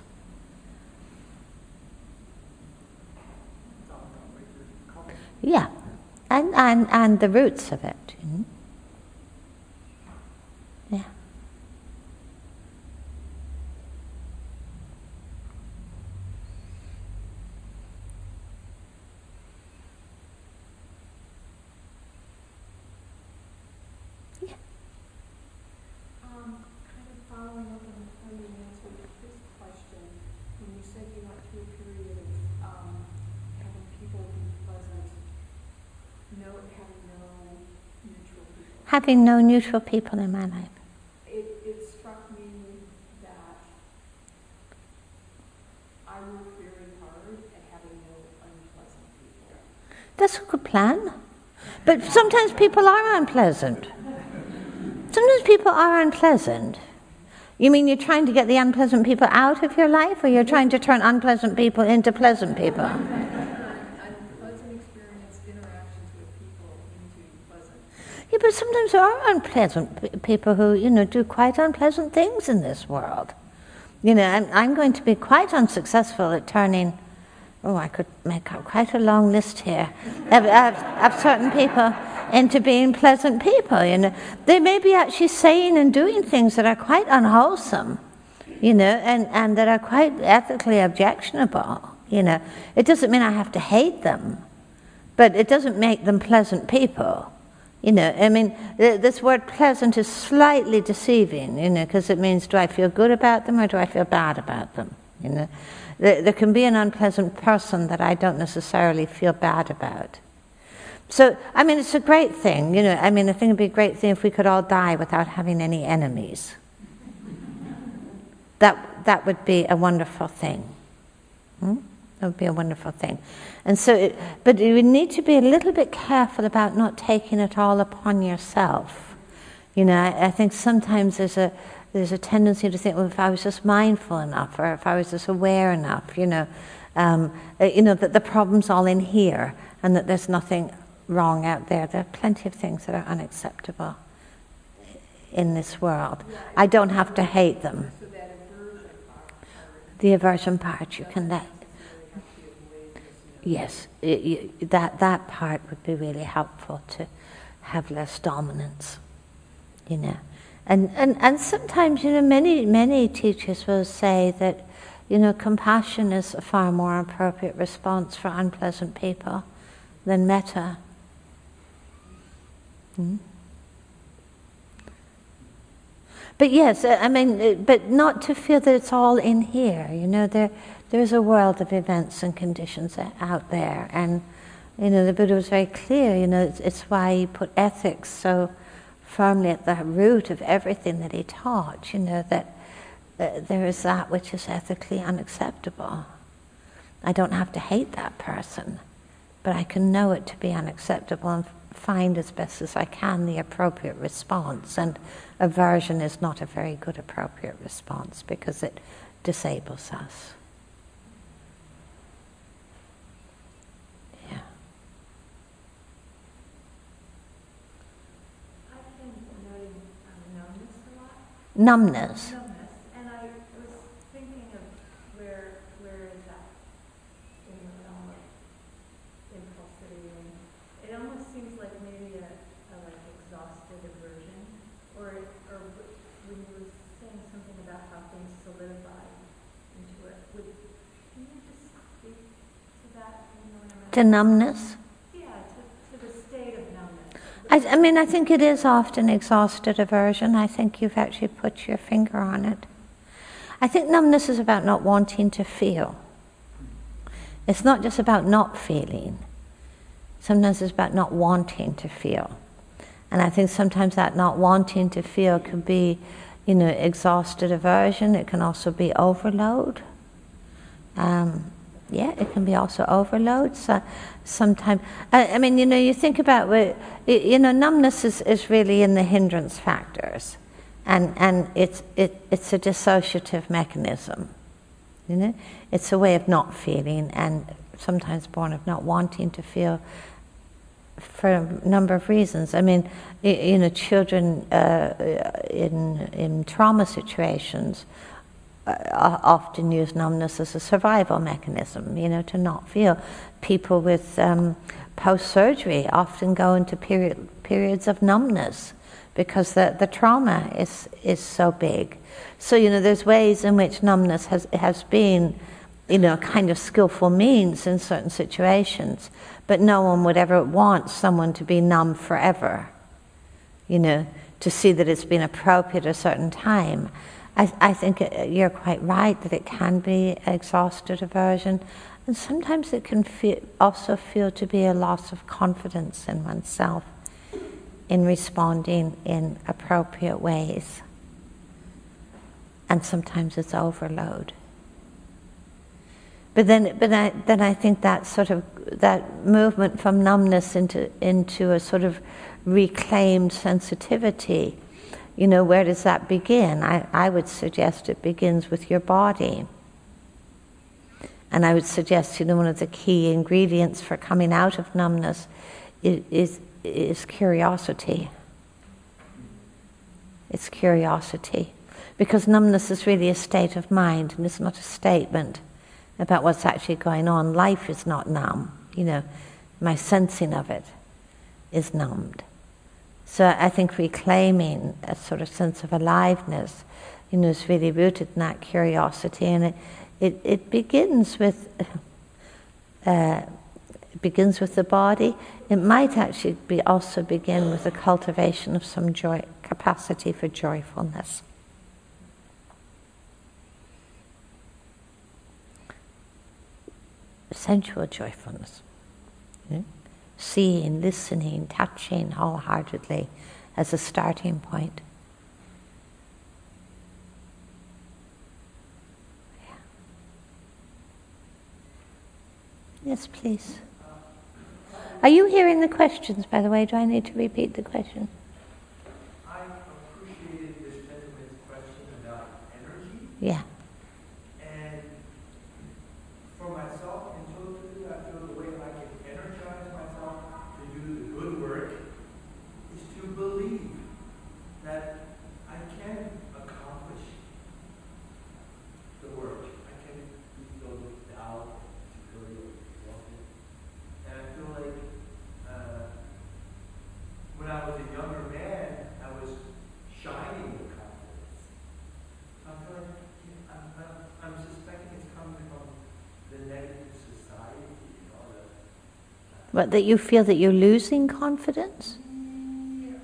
Yeah, and the roots of it. Yeah. Following up on how you answered this question, when you said you went through a period of having people be pleasant, having no neutral people. Having no neutral people in my life. It struck me that I work very hard at having no unpleasant people. That's a good plan. But sometimes people are unpleasant. Sometimes people are unpleasant. You mean you're trying to get the unpleasant people out of your life, or you're trying to turn unpleasant people into pleasant people? Unpleasant experience, interactions with people into pleasant. Yeah, but sometimes there are unpleasant people who, do quite unpleasant things in this world. And I'm going to be quite unsuccessful at turning, I could make up quite a long list here of certain people into being pleasant people. They may be actually saying and doing things that are quite unwholesome, and that are quite ethically objectionable. It doesn't mean I have to hate them, but it doesn't make them pleasant people. This word pleasant is slightly deceiving, because it means, do I feel good about them or do I feel bad about them? There can be an unpleasant person that I don't necessarily feel bad about. So, it's a great thing, I think it'd be a great thing if we could all die without having any enemies. That would be a wonderful thing. That would be a wonderful thing. And so, but you need to be a little bit careful about not taking it all upon yourself. I think sometimes there's a tendency to think, well, if I was just mindful enough, or if I was just aware enough, that the problem's all in here, and that there's nothing wrong out there. There are plenty of things that are unacceptable in this world. I don't have to hate them. So that aversion part. The aversion part, you can let. Yes, that part would be really helpful to have less dominance, And sometimes, many teachers will say that, compassion is a far more appropriate response for unpleasant people than metta. Hmm? But yes, I mean, but not to feel that it's all in here. You know, there's a world of events and conditions out there, and you know, the Buddha was very clear. You know, it's why he put ethics so firmly at the root of everything that he taught. You know, that there is that which is ethically unacceptable. I don't have to hate that person, but I can know it to be unacceptable and find as best as I can the appropriate response. And aversion is not a very good appropriate response because it disables us. Yeah. I've been noting numbness a lot. Numbness. And I was thinking of where is that in the realm of impulsivity, and it almost seems like maybe a like exhausted aversion, or when you were saying something about how things solidify into it. Can you just speak to that? You know what I mean? To numbness. Yeah, to the state of numbness. I mean, I think it is often exhausted aversion. I think you've actually put your finger on it. I think numbness is about not wanting to feel. It's not just about not feeling. Sometimes it's about not wanting to feel. And I think sometimes that not wanting to feel can be, you know, exhausted aversion. It can also be overload. It can be also overload. So sometimes, I mean, you know, you think about, you know, numbness is really in the hindrance factors, and it's a dissociative mechanism. You know, it's a way of not feeling, and sometimes born of not wanting to feel for a number of reasons. I mean, you know, children in trauma situations often use numbness as a survival mechanism, you know, to not feel. People with post-surgery often go into periods of numbness because the trauma is so big. So, you know, there's ways in which numbness has been, you know, a kind of skillful means in certain situations, but no one would ever want someone to be numb forever, you know, to see that it's been appropriate at a certain time. I think you're quite right that it can be exhausted aversion, and sometimes it can also feel to be a loss of confidence in oneself in responding in appropriate ways. And sometimes it's overload. But then I think that sort of that movement from numbness into a sort of reclaimed sensitivity, you know, where does that begin? I would suggest it begins with your body. And I would suggest, you know, one of the key ingredients for coming out of numbness is curiosity. It's curiosity. Because numbness is really a state of mind, and it's not a statement about what's actually going on. Life is not numb, you know. My sensing of it is numbed. So I think reclaiming a sort of sense of aliveness, you know, is really rooted in that curiosity, and it begins with the body. It might actually also begin with the cultivation of some capacity for joyfulness. Sensual joyfulness. Yeah? Seeing, listening, touching wholeheartedly as a starting point. Yeah. Yes, please. Are you hearing the questions, by the way? Do I need to repeat the question? I appreciated this gentleman's question about energy. Yeah. And for myself, intuitively, I feel the way I can energize myself to do the good work is to believe that I can accomplish the work. I can be filled with doubt, security, and I feel like when I was a younger man, I was shining with confidence. So I feel like I'm suspecting it's coming from the negative society, you know. What, that you feel that you're losing confidence? Yeah,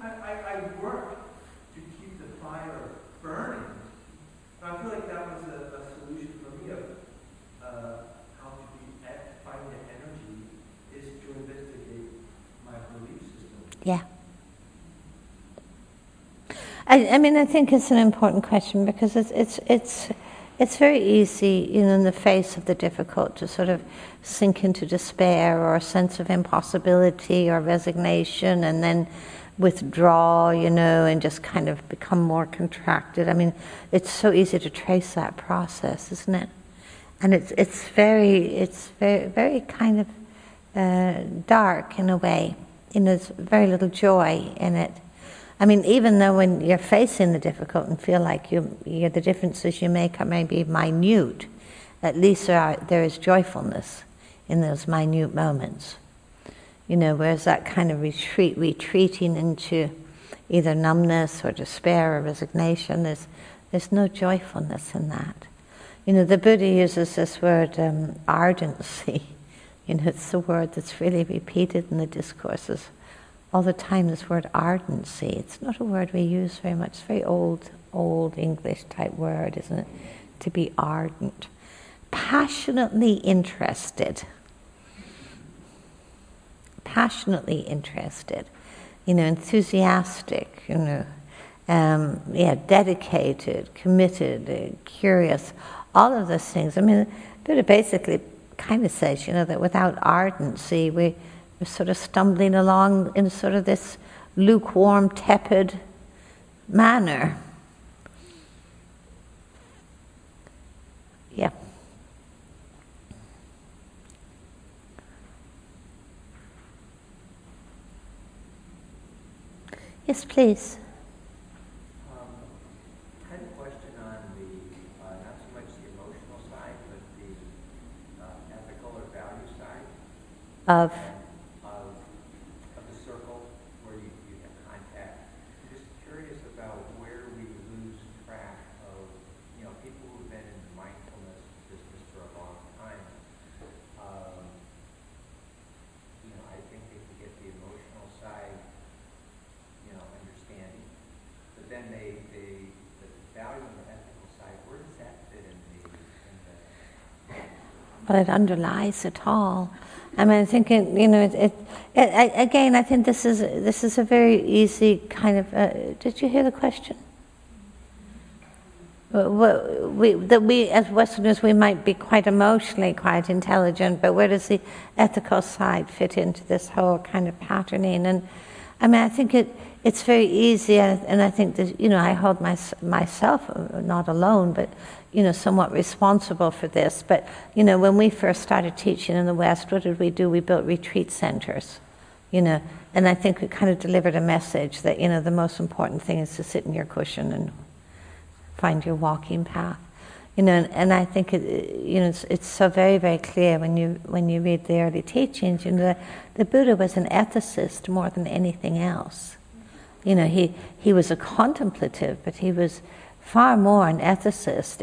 hard work to keep the fire burning. And I feel like that was a solution for me of how to find the energy is to investigate my belief system. Yeah. I mean, I think it's an important question because it's very easy, in the face of the difficult to sort of sink into despair or a sense of impossibility or resignation and then withdraw, and just kind of become more contracted. I mean, it's so easy to trace that process, isn't it? And it's very very kind of dark in a way. There's very little joy in it. I mean, even though when you're facing the difficult and feel like the differences you make are maybe minute, at least there is joyfulness in those minute moments. Whereas that kind of retreating into either numbness or despair or resignation, there's no joyfulness in that. The Buddha uses this word ardency. It's the word that's really repeated in the discourses all the time, this word ardency. It's not a word we use very much. It's a very old English type word, isn't it? To be ardent. Passionately interested. Passionately interested. Enthusiastic, dedicated, committed, curious, all of those things. I mean, Buddha basically kind of says, that without ardency, we're sort of stumbling along in sort of this lukewarm, tepid manner. Yeah. Yes, please. I had a question on the, not so much the emotional side, but the ethical or value side Of the circle where you have contact. I'm just curious about where we lose track of, people who've been in mindfulness business for a long time. I think they can get the emotional side, understanding, but then the value on the ethical side, where does that fit in the But it underlies it all. I mean, I think again, I think this is a very easy kind of. Did you hear the question? We as Westerners, we might be quite emotionally quite intelligent, but where does the ethical side fit into this whole kind of patterning? And I mean, I think it's very easy, and I think that I hold myself not alone, but somewhat responsible for this. But when we first started teaching in the West, what did we do? We built retreat centers, and I think we kind of delivered a message that the most important thing is to sit in your cushion and find your walking path, and I think it's so very, very clear when you read the early teachings. The Buddha was an ethicist more than anything else. He was a contemplative, but he was far more an ethicist.